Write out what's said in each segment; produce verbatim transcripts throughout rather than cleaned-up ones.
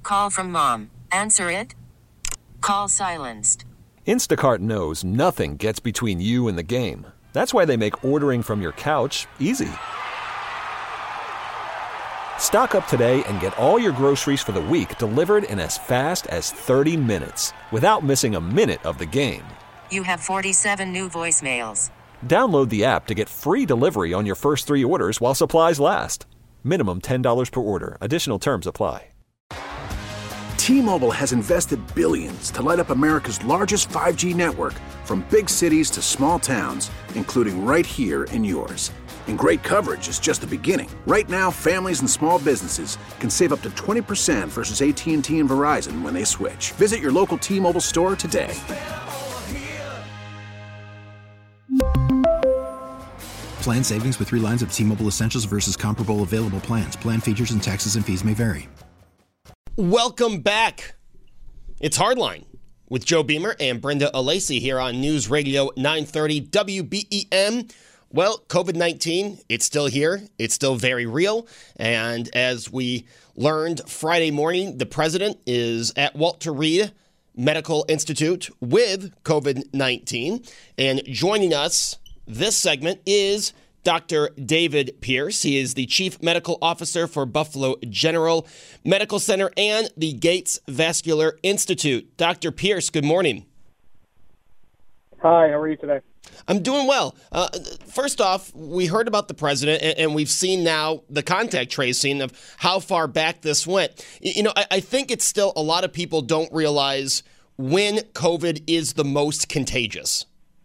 Call from mom. Answer it. Call silenced. Instacart knows nothing gets between you and the game. That's why they make ordering from your couch easy. Stock up today and get all your groceries for the week delivered in as fast as thirty minutes without missing a minute of the game. You have forty-seven new voicemails. Download the app to get free delivery on your first three orders while supplies last. Minimum ten dollars per order. Additional terms apply. T-Mobile has invested billions to light up America's largest five G network, from big cities to small towns, including right here in yours. And great coverage is just the beginning. Right now, families and small businesses can save up to twenty percent versus A T and T and Verizon when they switch. Visit your local T-Mobile store today. Plan savings with three lines of T-Mobile Essentials versus comparable available plans. Plan features and taxes and fees may vary. Welcome back. It's Hardline with Joe Beamer and Brenda Alesi here on News Radio nine thirty W B E M. Well, COVID nineteen, it's still here. It's still very real. And as we learned Friday morning, the president is at Walter Reed Medical Institute with COVID nineteen. And joining us this segment is Doctor David Pierce. He is the Chief Medical Officer for Buffalo General Medical Center and the Gates Vascular Institute. Doctor Pierce, good morning. Hi, how are you today? I'm doing well. Uh, first off, we heard about the president, and, and we've seen now the contact tracing of how far back this went. You know, I, I think it's still a lot of people don't realize when COVID is the most contagious.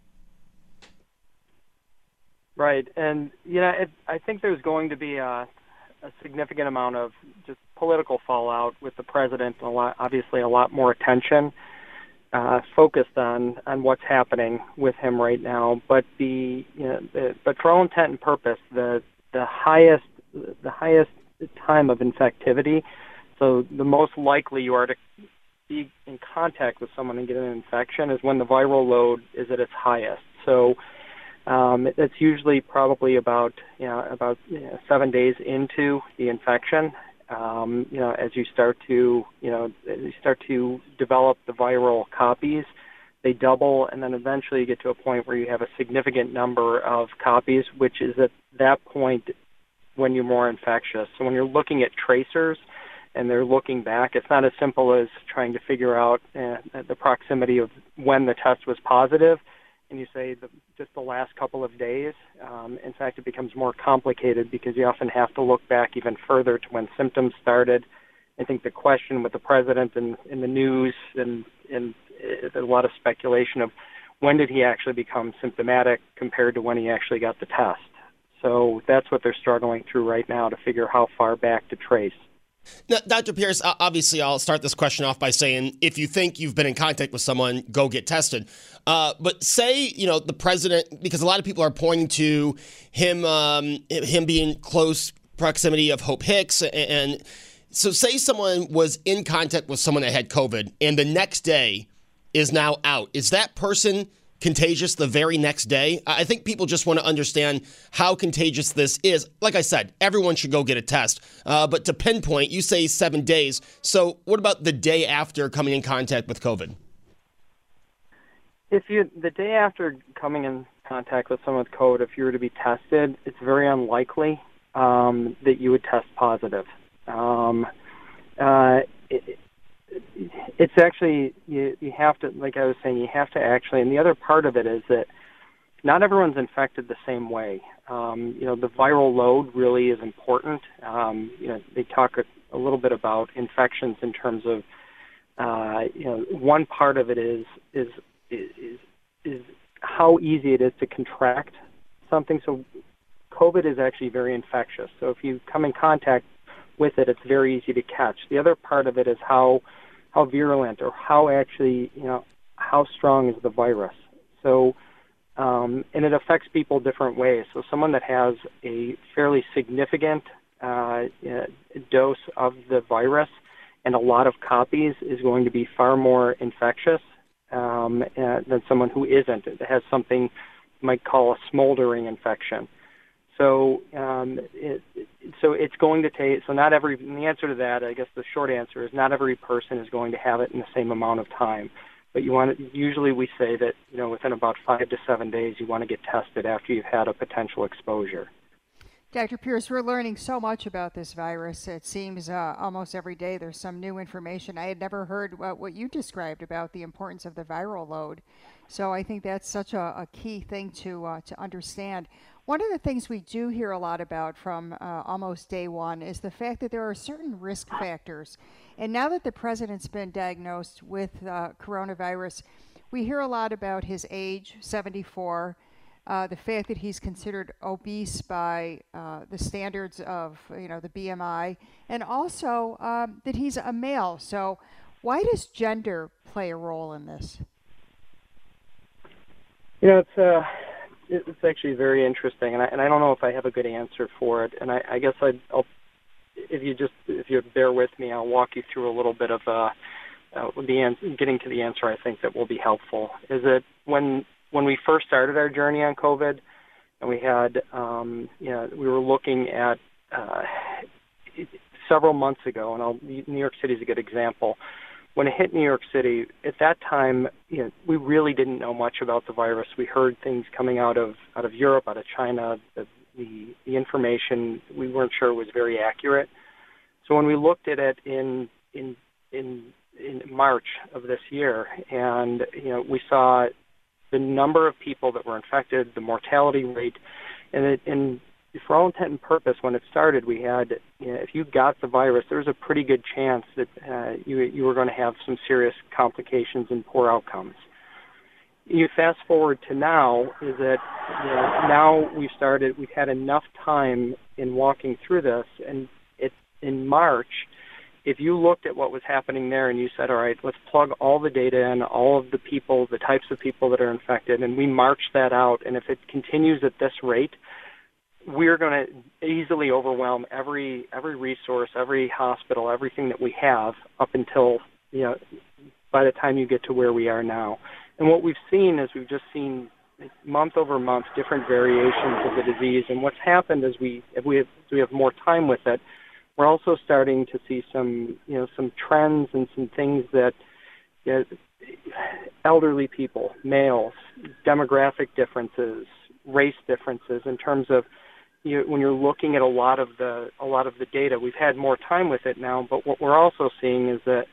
Right, and you know, it, I think there's going to be a, a significant amount of just political fallout with the president. A lot, obviously, a lot more attention uh, focused on, on what's happening with him right now. But the, you know, the, but for all intent and purpose, the the highest the highest time of infectivity. So the most likely you are to be in contact with someone and get an infection is when the viral load is at its highest. So. Um, it's usually probably about you know about you know, seven days into the infection. Um, you know, as you start to you know as you start to develop the viral copies, they double, and then eventually you get to a point where you have a significant number of copies, which is at that point when you're more infectious. So when you're looking at tracers and they're looking back, it's not as simple as trying to figure out uh, the proximity of when the test was positive. And you say the, just the last couple of days. Um, in fact, it becomes more complicated because you often have to look back even further to when symptoms started. I think the question with the president and in the news and, and uh, a lot of speculation of when did he actually become symptomatic compared to when he actually got the test. So that's what they're struggling through right now to figure how far back to trace. Now, Doctor Pierce, obviously I'll start this question off by saying if you think you've been in contact with someone, go get tested. Uh, but say, you know, the president, because a lot of people are pointing to him um, him being close proximity of Hope Hicks. And so say someone was in contact with someone that had COVID and the next day is now out. Is that person contagious the very next day? I think people just want to understand how contagious this is. Like I said, everyone should go get a test. Uh, but to pinpoint, you say seven days. So what about the day after coming in contact with COVID? If you the day after coming in contact with someone with COVID, if you were to be tested, it's very unlikely um, that you would test positive. Um, uh, it, It's actually, you, you have to, like I was saying, you have to actually, and the other part of it is that not everyone's infected the same way. Um, you know, the viral load really is important. Um, you know, they talk a, a little bit about infections in terms of, uh, you know, one part of it is, is, is, is how easy it is to contract something. So COVID is actually very infectious. So if you come in contact with it, it's very easy to catch. The other part of it is how how virulent or how actually, you know, how strong is the virus. So, um, and it affects people different ways. So someone that has a fairly significant uh, dose of the virus and a lot of copies is going to be far more infectious um, uh, than someone who isn't. It has something you might call a smoldering infection. So, um, it, so it's going to take. So not every. And the answer to that, I guess, the short answer is not every person is going to have it in the same amount of time. But you want to, usually we say that, you know, within about five to seven days, you want to get tested after you've had a potential exposure. Doctor Pierce, we're learning so much about this virus. It seems uh, almost every day there's some new information. I had never heard what, what you described about the importance of the viral load. So I think that's such a, a key thing to uh, to understand. One of the things we do hear a lot about from uh, almost day one is the fact that there are certain risk factors. And now that the president's been diagnosed with uh, coronavirus, we hear a lot about his age, seventy-four, uh, the fact that he's considered obese by uh, the standards of, you know, the B M I, and also um, that he's a male. So why does gender play a role in this? You know, it's uh, it's actually very interesting, and I, and I don't know if I have a good answer for it. And I, I guess I'd, I'll, if you just if you bear with me, I'll walk you through a little bit of uh, uh, the an- getting to the answer. I think that will be helpful. Is that when when we first started our journey on COVID, and we had um, you know we were looking at uh, several months ago, and I'll, New York City is a good example. When it hit New York City, at that time, you know, we really didn't know much about the virus. We heard things coming out of out of Europe, out of China. The, the the information, we weren't sure was very accurate. So when we looked at it in in in in March of this year, and you know, we saw the number of people that were infected, the mortality rate, and it, and for all intent and purpose, when it started, we had, you know, if you got the virus, there was a pretty good chance that uh, you you were going to have some serious complications and poor outcomes. You fast forward to now, is that you know, now we've started, we've had enough time in walking through this, and it in March, if you looked at what was happening there and you said, all right, let's plug all the data in, all of the people, the types of people that are infected, and we march that out, and if it continues at this rate, we're going to easily overwhelm every every resource, every hospital, everything that we have up until, you know, by the time you get to where we are now. And what we've seen is we've just seen month over month different variations of the disease. And what's happened is we, if we have, as we have more time with it, we're also starting to see some, you know, some trends and some things that, you know, elderly people, males, demographic differences, race differences in terms of, You, when you're looking at a lot of the a lot of the data, we've had more time with it now. But what we're also seeing is that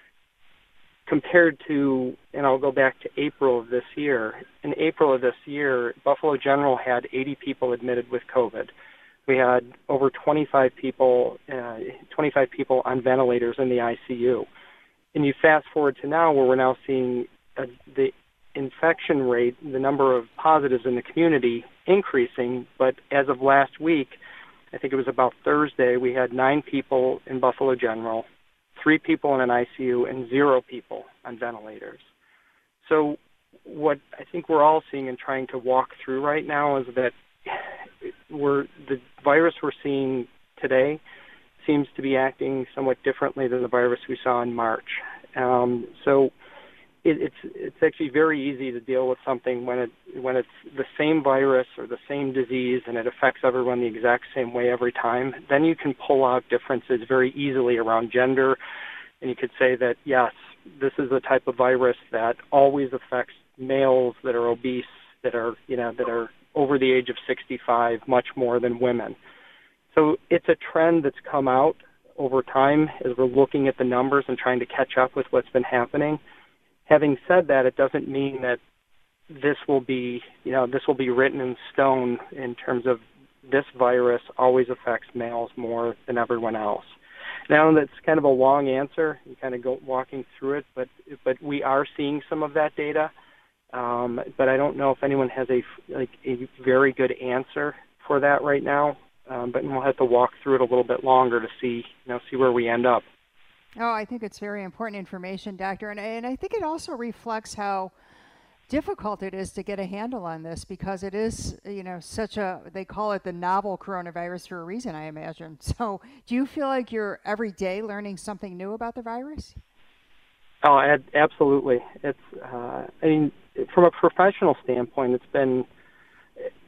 compared to, and I'll go back to April of this year. In April of this year, Buffalo General had eighty people admitted with COVID. We had over twenty-five people, uh, twenty-five people on ventilators in the I C U. And you fast forward to now, where we're now seeing uh, the infection rate, the number of positives in the community increasing, but as of last week, I think it was about Thursday, we had nine people in Buffalo General, three people in an I C U, and zero people on ventilators. So what I think we're all seeing and trying to walk through right now is that we're, the virus we're seeing today seems to be acting somewhat differently than the virus we saw in March. Um, so It, it's it's actually very easy to deal with something when it when it's the same virus or the same disease and it affects everyone the exact same way every time. Then you can pull out differences very easily around gender, and you could say that yes, this is a type of virus that always affects males that are obese, that are you know that are over the age of sixty-five, much more than women. So it's a trend that's come out over time as we're looking at the numbers and trying to catch up with what's been happening. Having said that, it doesn't mean that this will be, you know, this will be written in stone in terms of this virus always affects males more than everyone else. Now, that's kind of a long answer, you kind of go walking through it, but but we are seeing some of that data. Um, but I don't know if anyone has a like a very good answer for that right now. Um, but we'll have to walk through it a little bit longer to see, you know, see where we end up. Oh, I think it's very important information, Doctor. And, and I think it also reflects how difficult it is to get a handle on this because it is, you know, such a, they call it the novel coronavirus for a reason, I imagine. So do you feel like you're every day learning something new about the virus? Oh, absolutely. It's, uh, I mean, from a professional standpoint, it's been,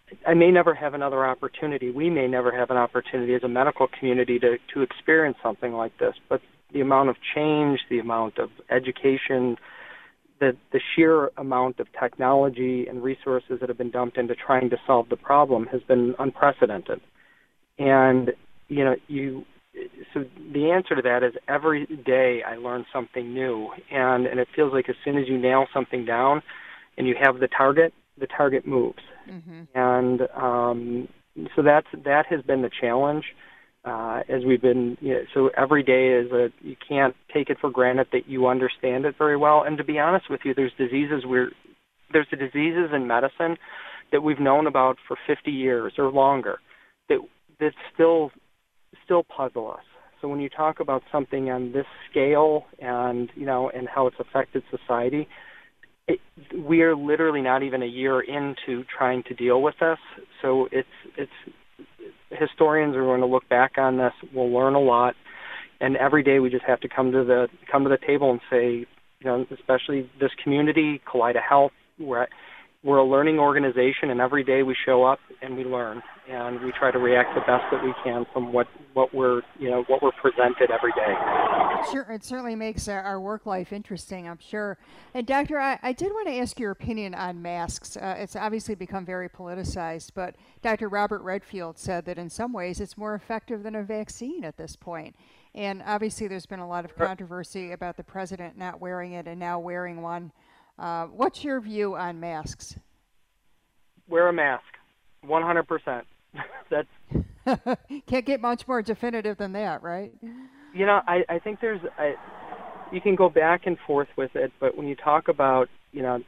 I may never have another opportunity. We may never have an opportunity as a medical community to, to experience something like this. But the amount of change, the amount of education, the, the sheer amount of technology and resources that have been dumped into trying to solve the problem has been unprecedented. And, you know, you, so the answer to that is every day I learn something new. And, and it feels like as soon as you nail something down and you have the target, the target moves. Mm-hmm. And um, so that's, that has been the challenge uh, as we've been, you know, so every day is a, you can't take it for granted that you understand it very well. And to be honest with you, there's diseases where, there's the diseases in medicine that we've known about for fifty years or longer that, that still, still puzzle us. So when you talk about something on this scale and, you know, and how it's affected society, It, we are literally not even a year into trying to deal with this. So it's it's historians are going to look back on this. We'll learn a lot, and every day we just have to come to the come to the table and say, you know, especially this community, Kaleida Health, we're we're a learning organization, and every day we show up and we learn, and we try to react the best that we can from what, what we're you know what we're presented every day. Sure, it certainly makes our, our work life interesting, I'm sure. And Doctor, I, I did want to ask your opinion on masks. Uh, it's obviously become very politicized, but Doctor Robert Redfield said that in some ways it's more effective than a vaccine at this point. And obviously there's been a lot of controversy about the president not wearing it and now wearing one. Uh, what's your view on masks? Wear a mask, one hundred percent. That's can't get much more definitive than that, right? You know, I, I think there's, I, you can go back and forth with it, but when you talk about, you know,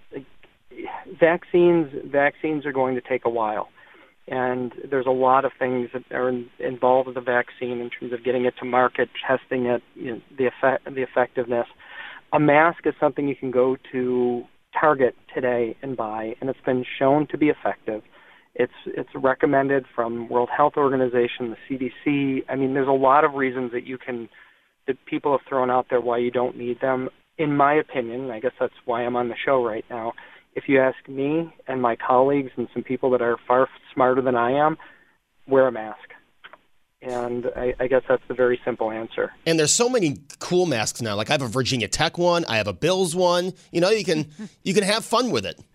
vaccines, vaccines are going to take a while. And there's a lot of things that are in, involved with the vaccine in terms of getting it to market, testing it, you know, the effect, the effectiveness. A mask is something you can go to Target today and buy, and it's been shown to be effective. It's it's recommended from World Health Organization, the C D C. I mean, there's a lot of reasons that you can, that people have thrown out there why you don't need them. In my opinion, I guess that's why I'm on the show right now, if you ask me and my colleagues and some people that are far smarter than I am, wear a mask. And I, I guess that's the very simple answer. And there's so many cool masks now. Like I have a Virginia Tech one, I have a Bills one. You know, you can you can have fun with it.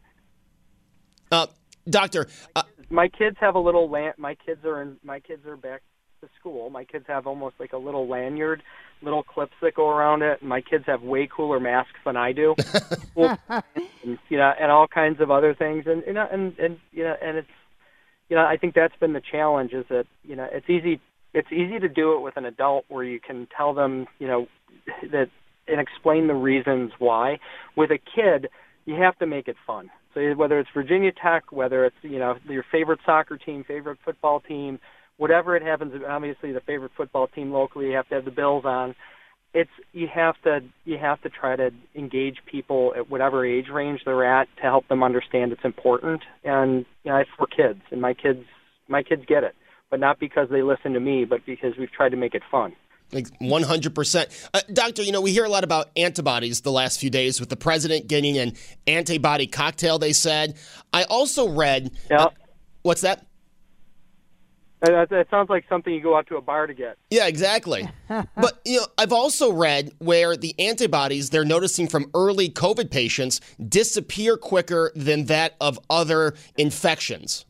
Uh, Doctor, uh, my kids have a little. Lan- my kids are in. My kids are back to school. My kids have almost like a little lanyard, little clips that go around it. And my kids have way cooler masks than I do. Well, and, you know, and all kinds of other things. And you know, and and you know, and it's, you know, I think that's been the challenge. Is that, you know, it's easy. It's easy to do it with an adult where you can tell them, you know, that and explain the reasons why. With a kid, you have to make it fun. So whether it's Virginia Tech, whether it's, you know, your favorite soccer team, favorite football team, whatever it happens, obviously the favorite football team locally, you have to have the Bills on. It's you have to you have to try to engage people at whatever age range they're at to help them understand it's important. And you know, it's for kids, and my kids my kids get it. But not because they listen to me, but because we've tried to make it fun. Like one hundred percent. Uh, doctor, you know, we hear a lot about antibodies the last few days with the president getting an antibody cocktail, they said. I also read... Yeah. Uh, what's that? That, that sounds like something you go out to a bar to get. Yeah, exactly. But, you know, I've also read where the antibodies they're noticing from early COVID patients disappear quicker than that of other infections.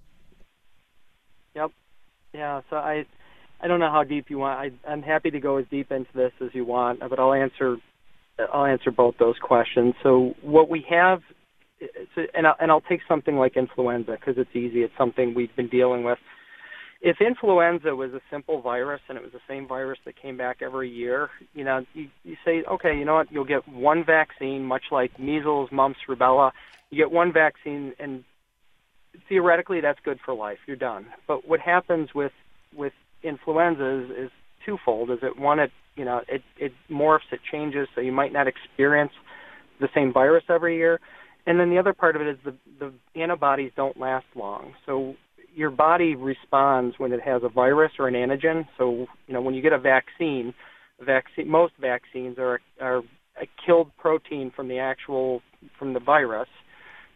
Yep. Yeah, so I I don't know how deep you want. I, I'm happy to go as deep into this as you want, but I'll answer I'll answer both those questions. So what we have, and I'll, and I'll take something like influenza because it's easy. It's something we've been dealing with. If influenza was a simple virus and it was the same virus that came back every year, you know, you, you say, okay, you know what, you'll get one vaccine, much like measles, mumps, rubella. You get one vaccine, and theoretically that's good for life. You're done. But what happens with with influenza is, is twofold. Is it one, it you know, it, it morphs, it changes, so you might not experience the same virus every year. And then the other part of it is the the antibodies don't last long. So your body responds when it has a virus or an antigen. So, you know, when you get a vaccine, a vaccine most vaccines are are a killed protein from the actual from the virus.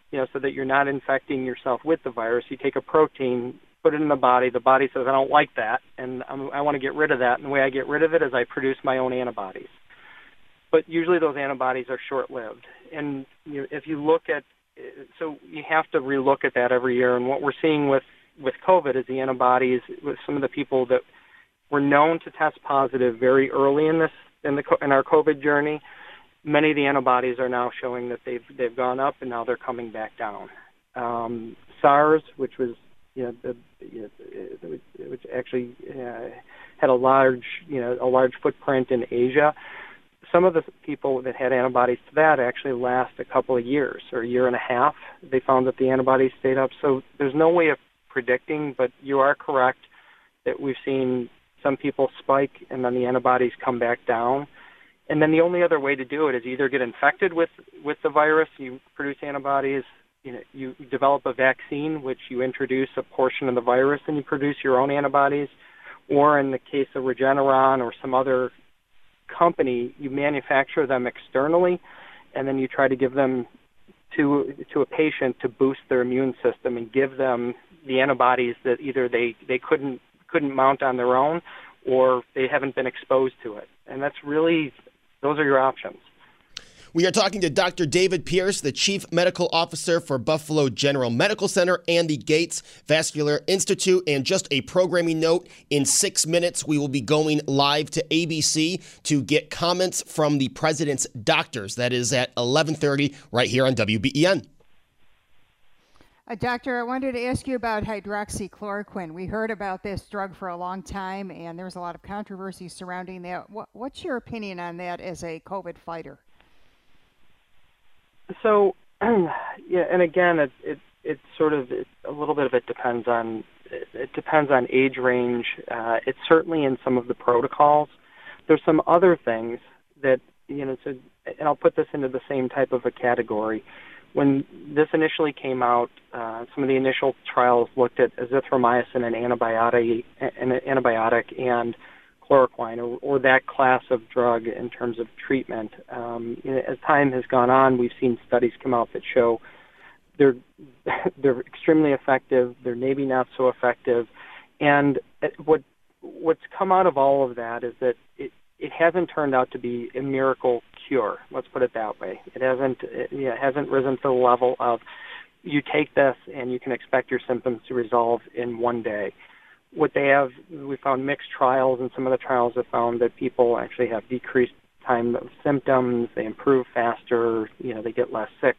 you know, so that you're not infecting yourself with the virus. You take a protein, put it in the body. The body says, I don't like that, and I'm, I want to get rid of that. And the way I get rid of it is I produce my own antibodies. But usually those antibodies are short-lived. And you know, if you look at, so you have to relook at that every year. And what we're seeing with, with COVID is the antibodies with some of the people that were known to test positive very early in this in the in our COVID journey. Many of the antibodies are now showing that they've they've gone up and now they're coming back down. Um, SARS, which was you know, the, you know which actually uh, had a large you know a large footprint in Asia. Some of the people that had antibodies to that actually last a couple of years or a year and a half. They found that the antibodies stayed up. So there's no way of predicting, but you are correct that we've seen some people spike and then the antibodies come back down. And then the only other way to do it is either get infected with, with the virus, you produce antibodies, you know, you develop a vaccine, which you introduce a portion of the virus and you produce your own antibodies, or in the case of Regeneron or some other company, you manufacture them externally, and then you try to give them to to a patient to boost their immune system and give them the antibodies that either they, they couldn't couldn't mount on their own or they haven't been exposed to it. And that's really, those are your options. We are talking to Doctor David Pierce, the Chief Medical Officer for Buffalo General Medical Center and the Gates Vascular Institute. And just a programming note, in six minutes, we will be going live to A B C to get comments from the president's doctors. That is at eleven thirty right here on W B E N. Uh, doctor, I wanted to ask you about hydroxychloroquine. We heard about this drug for a long time, and there's a lot of controversy surrounding that. What, what's your opinion on that as a COVID fighter? So, yeah, and again, it it, it sort of it, a little bit of it depends on it, it depends on age range. Uh, it's certainly in some of the protocols. There's some other things that you know. So, and I'll put this into the same type of a category. When this initially came out, uh, some of the initial trials looked at azithromycin, an antibiotic, an antibiotic, and chloroquine, or, or that class of drug in terms of treatment. Um, you know, as time has gone on, we've seen studies come out that show they're they're extremely effective. They're maybe not so effective, and what what's come out of all of that is that it. It hasn't turned out to be a miracle cure. Let's put it that way. It hasn't. It, yeah, it hasn't risen to the level of you take this and you can expect your symptoms to resolve in one day. What they have, we found mixed trials, and some of the trials have found that people actually have decreased time of symptoms. They improve faster. You know, they get less sick.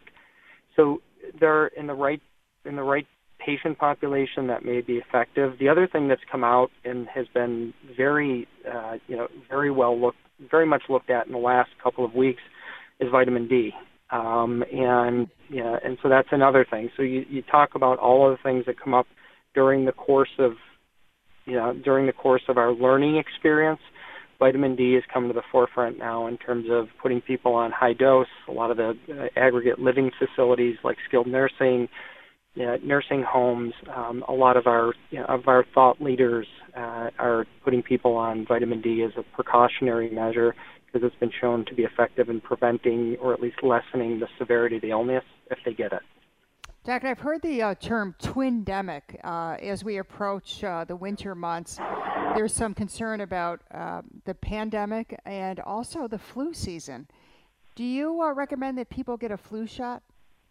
So they're in the right in the right patient population that may be effective. The other thing that's come out and has been very, uh, you know, very well looked, very much looked at in the last couple of weeks is vitamin D. Um, and, yeah, and so that's another thing. So you, you talk about all of the things that come up during the course of, you know, during the course of our learning experience. Vitamin D has come to the forefront now in terms of putting people on high dose. A lot of the uh, aggregate living facilities like skilled nursing, Yeah, nursing homes, um, a lot of our you know, of our thought leaders uh, are putting people on vitamin D as a precautionary measure because it's been shown to be effective in preventing or at least lessening the severity of the illness if they get it. Doctor, I've heard the uh, term twindemic. Uh, as we approach uh, the winter months, there's some concern about uh, the pandemic and also the flu season. Do you uh, recommend that people get a flu shot?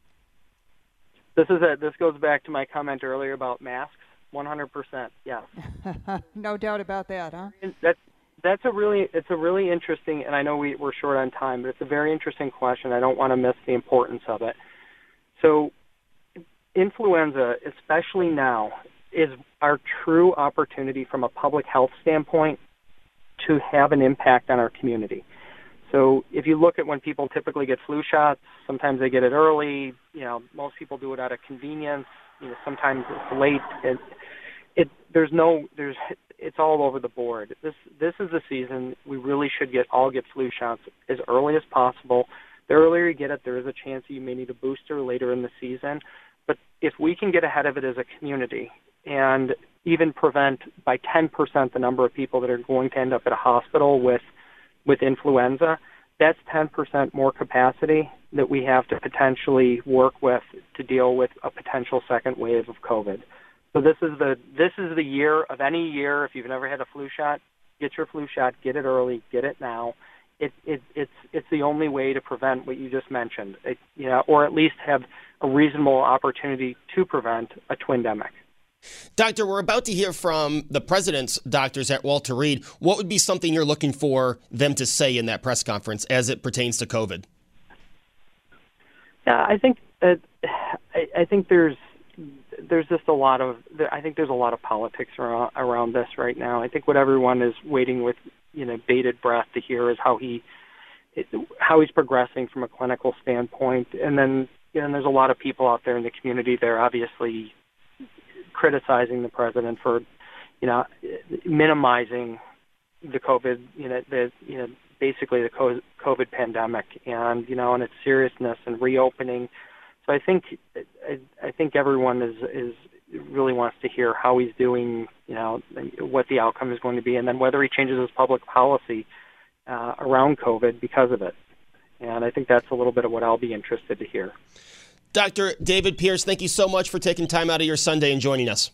This is a, this goes back to my comment earlier about masks. one hundred percent, yes. No doubt about that, huh? That's that's a really it's a really interesting, and I know we, we're short on time, but it's a very interesting question. I don't want to miss the importance of it. So, influenza, especially now, is our true opportunity from a public health standpoint to have an impact on our community. So if you look at when people typically get flu shots, sometimes they get it early. You know, most people do it out of convenience. You know, sometimes it's late. It, it there's no there's it's all over the board. This this is the season we really should get all get flu shots as early as possible. The earlier you get it, there is a chance that you may need a booster later in the season. But if we can get ahead of it as a community and even prevent by ten percent the number of people that are going to end up at a hospital with with influenza, that's ten percent more capacity that we have to potentially work with to deal with a potential second wave of COVID. So this is the this is the year of any year. If you've never had a flu shot, get your flu shot, get it early, get it now. It, it, it's it's the only way to prevent what you just mentioned, it, you know, or at least have a reasonable opportunity to prevent a twindemic. Doctor, we're about to hear from the president's doctors at Walter Reed. What would be something you're looking for them to say in that press conference as it pertains to COVID? Yeah, I think uh, I, I think there's there's just a lot of I think there's a lot of politics around, around this right now. I think what everyone is waiting with, you know, bated breath to hear is how he how he's progressing from a clinical standpoint. And then, you know, there's a lot of people out there in the community that are obviously criticizing the president for, you know, minimizing the COVID, you know, the you know basically the COVID pandemic and, you know, and its seriousness and reopening. So I think I, I think everyone is is really wants to hear how he's doing, you know, what the outcome is going to be, and then whether he changes his public policy uh, around COVID because of it. And I think that's a little bit of what I'll be interested to hear. Doctor David Pierce, thank you so much for taking time out of your Sunday and joining us.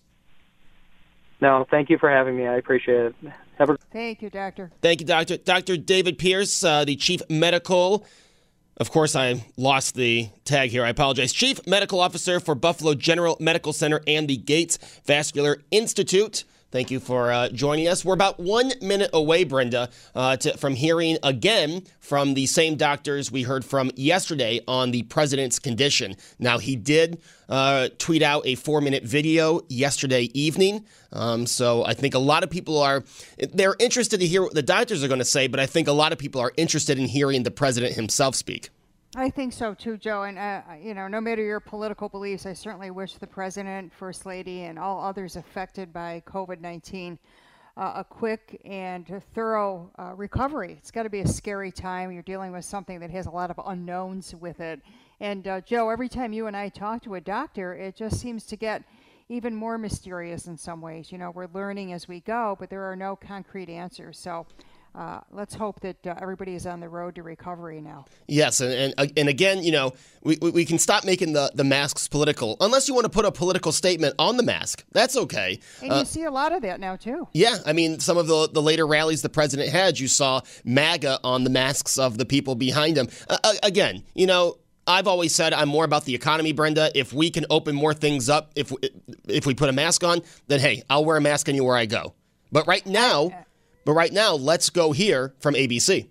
No, thank you for having me. I appreciate it. Have a- Thank you, Doctor. Thank you, Doctor. Doctor David Pierce, uh, the Chief Medical Of course, I lost the tag here. I apologize. Chief Medical Officer for Buffalo General Medical Center and the Gates Vascular Institute. Thank you for uh, joining us. We're about one minute away, Brenda, uh, to, from hearing again from the same doctors we heard from yesterday on the president's condition. Now, he did uh, tweet out a four-minute video yesterday evening. Um, so I think a lot of people are, they're interested to hear what the doctors are going to say, but I think a lot of people are interested in hearing the president himself speak. I think so too, Joe. And, uh, you know, no matter your political beliefs, I certainly wish the president, First Lady, and all others affected by COVID nineteen uh, a quick and thorough uh, recovery. It's got to be a scary time. You're dealing with something that has a lot of unknowns with it. And, uh, Joe, every time you and I talk to a doctor, it just seems to get even more mysterious in some ways. You know, we're learning as we go, but there are no concrete answers. So Uh, let's hope that uh, everybody is on the road to recovery now. Yes, and and, and again, you know, we, we can stop making the, the masks political, unless you want to put a political statement on the mask. That's okay. And uh, you see a lot of that now, too. Yeah, I mean, some of the, the later rallies the president had, you saw MAGA on the masks of the people behind him. Uh, again, you know, I've always said I'm more about the economy, Brenda. If we can open more things up, if we, if we put a mask on, then, hey, I'll wear a mask anywhere I go. But right now... Uh, But right now, let's go hear from A B C.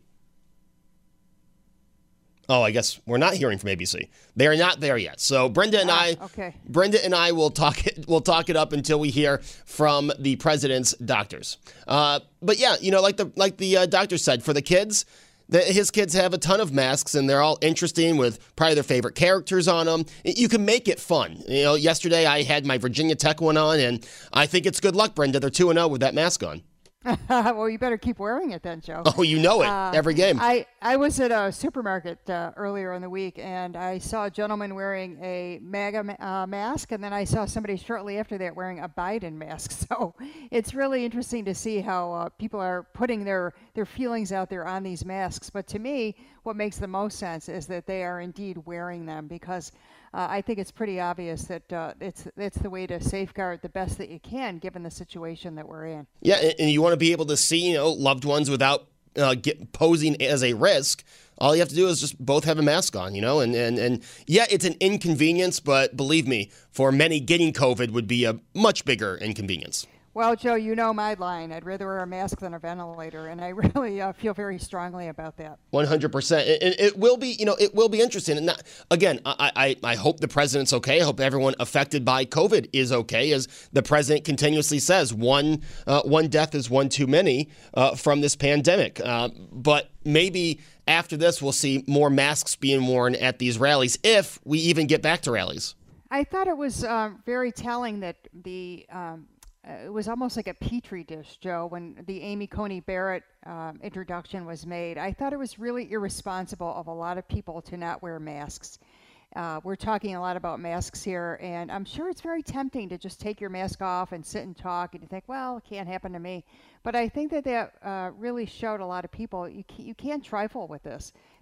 Oh, I guess we're not hearing from A B C. They are not there yet. So Brenda and ah, I, okay. Brenda and I will talk it. We'll talk it up until we hear from the president's doctors. Uh, but yeah, you know, like the like the uh, doctor said, for the kids, the, his kids have a ton of masks, and they're all interesting with probably their favorite characters on them. You can make it fun. You know, yesterday I had my Virginia Tech one on, and I think it's good luck, Brenda. They're two and zero with that mask on. Well, you better keep wearing it then, Joe. Oh, you know it. Uh, Every game. I, I was at a supermarket uh, earlier in the week, and I saw a gentleman wearing a MAGA uh, mask, and then I saw somebody shortly after that wearing a Biden mask. So it's really interesting to see how uh, people are putting their, their feelings out there on these masks. But to me, what makes the most sense is that they are indeed wearing them, because Uh, I think it's pretty obvious that uh, it's it's the way to safeguard the best that you can, given the situation that we're in. Yeah, and you want to be able to see, you know, loved ones without uh, get, posing as a risk. All you have to do is just both have a mask on, you know, and, and, and yeah, it's an inconvenience, but believe me, for many, getting COVID would be a much bigger inconvenience. Well, Joe, you know my line. I'd rather wear a mask than a ventilator, and I really uh, feel very strongly about that. one hundred percent. It, it will be, you know, it will be interesting. And not, again, I, I, I hope the president's okay. I hope everyone affected by COVID is okay. As the president continuously says, one uh, one death is one too many uh, from this pandemic. Uh, but maybe after this, we'll see more masks being worn at these rallies, if we even get back to rallies. I thought it was um, very telling that the um, Uh, it was almost like a petri dish, Joe, when the Amy Coney Barrett um, introduction was made. I thought it was really irresponsible of a lot of people to not wear masks. Uh, we're talking a lot about masks here, and I'm sure it's very tempting to just take your mask off and sit and talk, and you think, well, it can't happen to me. But I think that that uh, really showed a lot of people you, can, you can't trifle with this,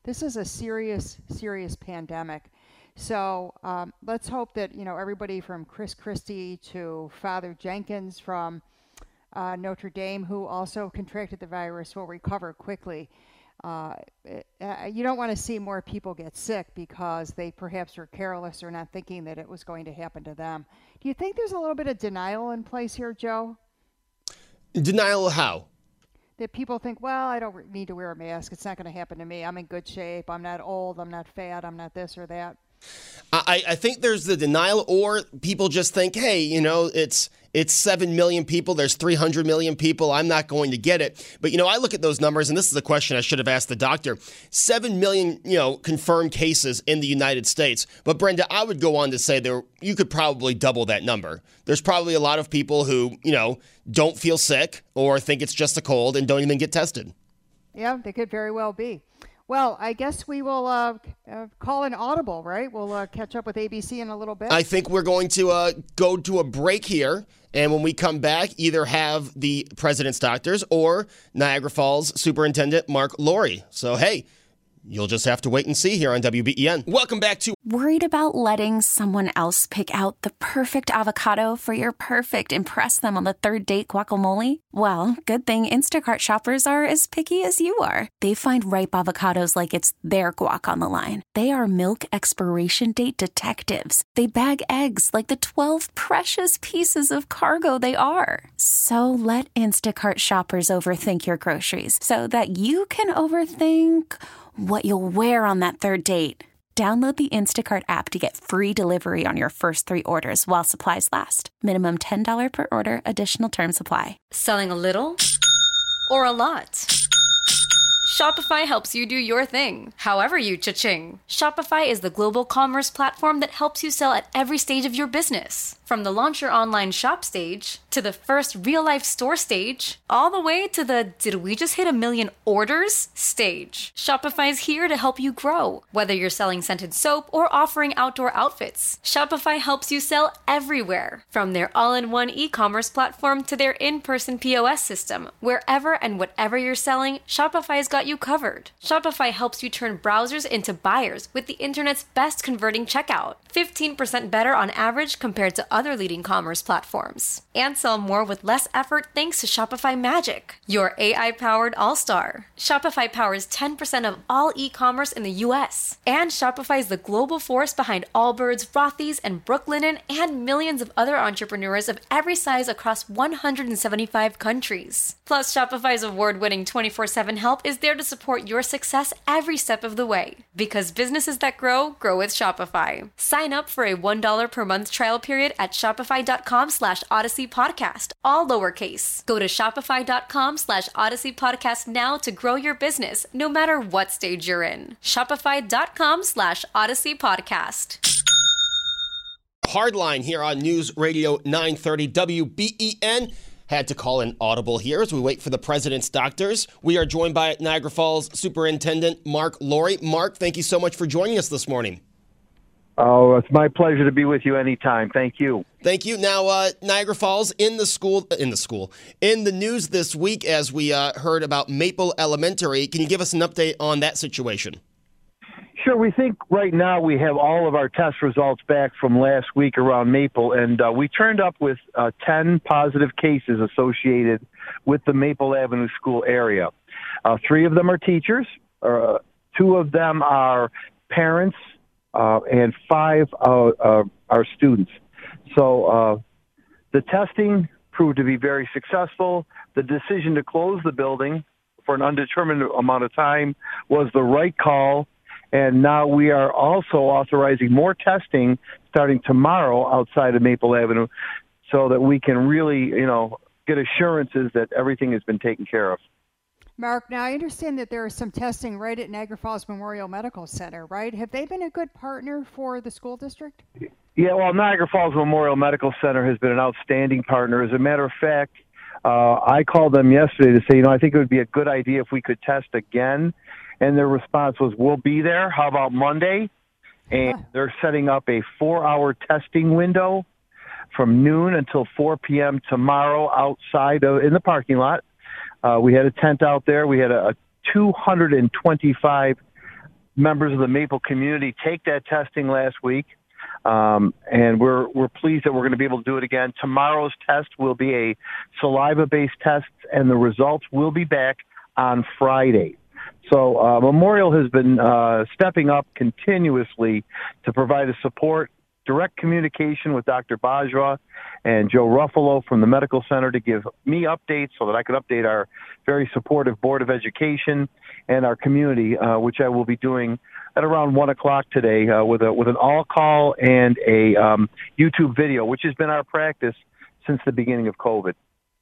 This is a serious, serious pandemic. So um, let's hope that, you know, everybody from Chris Christie to Father Jenkins from uh, Notre Dame, who also contracted the virus, will recover quickly. Uh, uh, you don't want to see more people get sick because they perhaps were careless or not thinking that it was going to happen to them. Do you think there's a little bit of denial in place here, Joe? Denial how? That people think, well, I don't need to wear a mask. It's not going to happen to me. I'm in good shape. I'm not old. I'm not fat. I'm not this or that. I, I think there's the denial, or people just think, hey, you know, it's it's seven million people. There's three hundred million people. I'm not going to get it. But, you know, I look at those numbers, and this is a question I should have asked the doctor. seven million, you know, confirmed cases in the United States. But, Brenda, I would go on to say there you could probably double that number. There's probably a lot of people who, you know, don't feel sick or think it's just a cold and don't even get tested. Yeah, they could very well be. Well, I guess we will uh, uh, call an audible, right? We'll uh, catch up with A B C in a little bit. I think we're going to uh, go to a break here. And when we come back, either have the president's doctors or Niagara Falls Superintendent Mark Laurie. So, hey, you'll just have to wait and see here on W B E N. Welcome back to... Worried about letting someone else pick out the perfect avocado for your perfect impress them on the third date guacamole? Well, good thing Instacart shoppers are as picky as you are. They find ripe avocados like it's their guac on the line. They are milk expiration date detectives. They bag eggs like the twelve precious pieces of cargo they are. So let Instacart shoppers overthink your groceries so that you can overthink what you'll wear on that third date. Download the Instacart app to get free delivery on your first three orders while supplies last. Minimum ten dollars per order. Additional terms apply. Selling a little or a lot? Shopify helps you do your thing, however you cha-ching. Shopify is the global commerce platform that helps you sell at every stage of your business. From the launch your online shop stage, to the first real-life store stage, all the way to the did we just hit a million orders stage. Shopify's here to help you grow. Whether you're selling scented soap or offering outdoor outfits, Shopify helps you sell everywhere. From their all-in-one e-commerce platform to their in-person P O S system, wherever and whatever you're selling, Shopify's got you covered. Shopify helps you turn browsers into buyers with the internet's best converting checkout. fifteen percent better on average compared to other leading commerce platforms. And sell more with less effort thanks to Shopify Magic, your A I-powered all-star. Shopify powers ten percent of all e-commerce in the U S. And Shopify is the global force behind Allbirds, Rothy's, and Brooklinen, and millions of other entrepreneurs of every size across one hundred seventy-five countries. Plus, Shopify's award-winning twenty-four seven help is there to support your success every step of the way. Because businesses that grow, grow with Shopify. Sign up for a one dollar per month trial period at shopify.com slash Odyssey Podcast, all lowercase. Go to shopify.com slash Odyssey Podcast now to grow your business, no matter what stage you're in. Shopify.com slash Odyssey Podcast. Hardline here on News Radio nine thirty W B E N. Had to call an audible here as we wait for the president's doctors. We are joined by Niagara Falls Superintendent Mark Laurie. Mark, thank you so much for joining us this morning. Oh, it's my pleasure to be with you anytime. Thank you. Thank you. Now, uh, Niagara Falls in the school, in the school, in the news this week as we uh, heard about Maple Elementary. Can you give us an update on that situation? Sure. We think right now we have all of our test results back from last week around Maple, and uh, we turned up with uh, ten positive cases associated with the Maple Avenue school area. Uh, three of them are teachers. Uh, two of them are parents. Uh, and five uh, uh, are students. So uh, the testing proved to be very successful. The decision to close the building for an undetermined amount of time was the right call. And now we are also authorizing more testing starting tomorrow outside of Maple Avenue so that we can really, you know, get assurances that everything has been taken care of. Mark, now I understand that there is some testing right at Niagara Falls Memorial Medical Center, right? Have they been a good partner for the school district? Yeah, well, Niagara Falls Memorial Medical Center has been an outstanding partner. As a matter of fact, uh, I called them yesterday to say, you know, I think it would be a good idea if we could test again. And their response was, we'll be there. How about Monday? And huh. They're setting up a four-hour testing window from noon until four p.m. tomorrow outside of, in the parking lot. Uh, we had a tent out there. We had a, a two hundred twenty-five members of the Maple community take that testing last week. Um, and we're we're pleased that we're going to be able to do it again. Tomorrow's test will be a saliva-based test, and the results will be back on Friday. So uh, Memorial has been uh, stepping up continuously to provide a support, direct communication with Doctor Bajwa and Joe Ruffalo from the Medical Center to give me updates so that I could update our very supportive Board of Education and our community, uh, which I will be doing at around one o'clock today uh, with a with an all call and a um, YouTube video, which has been our practice since the beginning of COVID.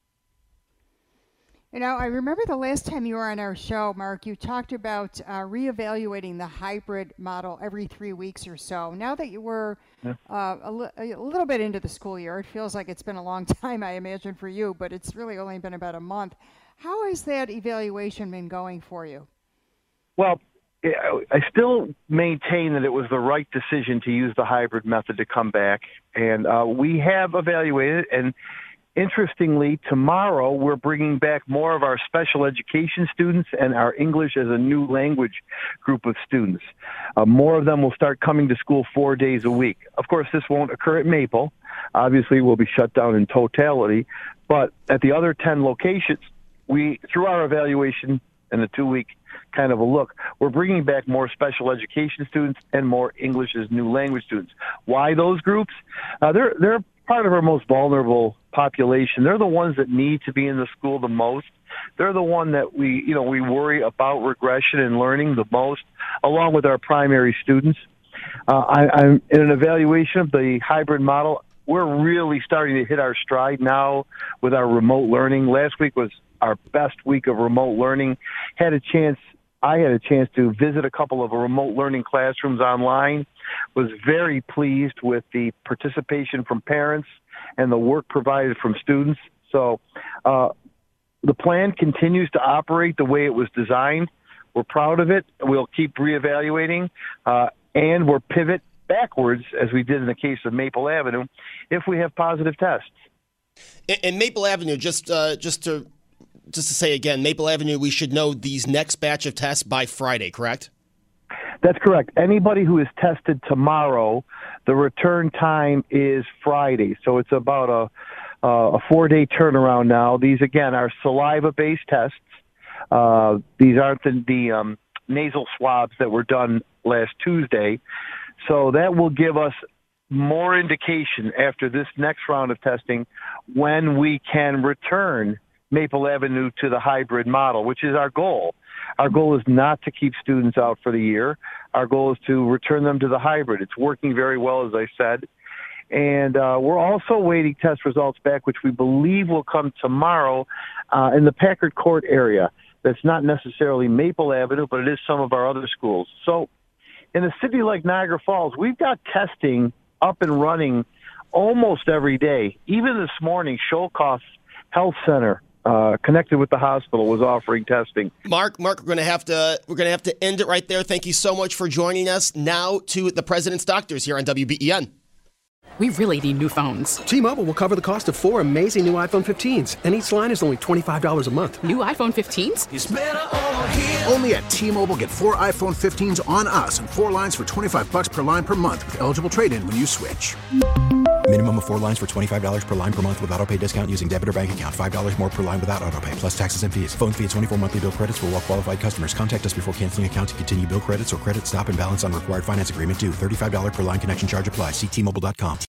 You know, I remember the last time you were on our show, Mark, you talked about uh, reevaluating the hybrid model every three weeks or so. Now that you were yeah. uh, a, li- a little bit into the school year, it feels like it's been a long time, I imagine, for you, but it's really only been about a month. How has that evaluation been going for you? Well, I still maintain that it was the right decision to use the hybrid method to come back, and uh, we have evaluated, and interestingly, tomorrow we're bringing back more of our special education students and our English as a new language group of students. Uh, more of them will start coming to school four days a week. Of course, this won't occur at Maple. Obviously, we'll be shut down in totality, but at the other ten locations, we, through our evaluation and the two-week kind of a look, we're bringing back more special education students and more English as new language students. Why those groups? Uh, they're they're part of our most vulnerable population. They're the ones that need to be in the school the most. They're the one that we, you know, we worry about regression and learning the most, along with our primary students. Uh, I, I'm in an evaluation of the hybrid model. We're really starting to hit our stride now with our remote learning. Last week was our best week of remote learning. Had a chance, I had a chance to visit a couple of remote learning classrooms online. Was very pleased with the participation from parents and the work provided from students. So uh, the plan continues to operate the way it was designed. We're proud of it. We'll keep reevaluating, uh, and we'll pivot backwards, as we did in the case of Maple Avenue, if we have positive tests. And Maple Avenue, just uh, just to just to say again, Maple Avenue, we should know these next batch of tests by Friday, correct? That's correct. Anybody who is tested tomorrow, the return time is Friday. So it's about a, uh, a four-day turnaround now. These, again, are saliva-based tests. Uh, these aren't the, the um, nasal swabs that were done last Tuesday. So that will give us more indication after this next round of testing when we can return Maple Avenue to the hybrid model, which is our goal. Our goal is not to keep students out for the year. Our goal is to return them to the hybrid. It's working very well, as I said. And uh, we're also waiting test results back, which we believe will come tomorrow uh, in the Packard Court area. That's not necessarily Maple Avenue, but it is some of our other schools. So in a city like Niagara Falls, we've got testing up and running almost every day. Even this morning, Sholkoff Health Center, Uh, connected with the hospital, was offering testing. Mark, Mark, we're going to have to we're going to have to end it right there. Thank you so much for joining us. Now to the President's Doctors here on W B E N. We really need new phones. T-Mobile will cover the cost of four amazing new iPhone fifteens, and each line is only twenty-five dollars a month. New iPhone fifteens? It's better over here. Only at T-Mobile, get four iPhone fifteens on us and four lines for twenty-five bucks per line per month with eligible trade-in when you switch. Minimum of four lines for twenty-five dollars per line per month with autopay discount using debit or bank account. five dollars more per line without autopay, plus taxes and fees. Phone fee at twenty-four monthly bill credits for well-qualified customers. Contact us before canceling account to continue bill credits or credit stop and balance on required finance agreement due. thirty-five dollars per line connection charge applies. See T Mobile dot com.